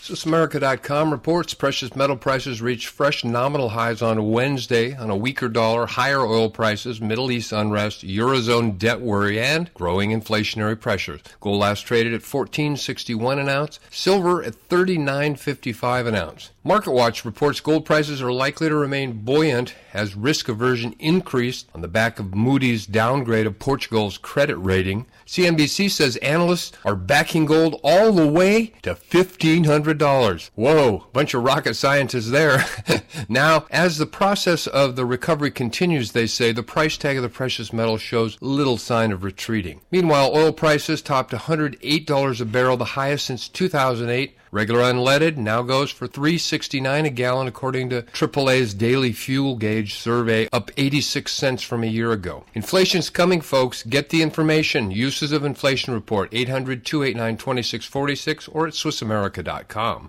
SwissAmerica.com reports precious metal prices reached fresh nominal highs on Wednesday on a weaker dollar, higher oil prices, Middle East unrest, Eurozone debt worry, and growing inflationary pressures. Gold last traded at $14.61 an ounce, silver at $39.55 an ounce. MarketWatch reports gold prices are likely to remain buoyant as risk aversion increased on the back of Moody's downgrade of Portugal's credit rating. CNBC says analysts are backing gold all the way to $1,500. Whoa, bunch of rocket scientists there. Now, as the process of the recovery continues, they say, the price tag of the precious metal shows little sign of retreating. Meanwhile, oil prices topped $108 a barrel, the highest since 2008. Regular unleaded now goes for $3.69 a gallon, according to AAA's daily fuel gauge survey, up 86 cents from a year ago. Inflation's coming, folks. Get the information. Uses of inflation report, 800-289-2646 or at SwissAmerica.com.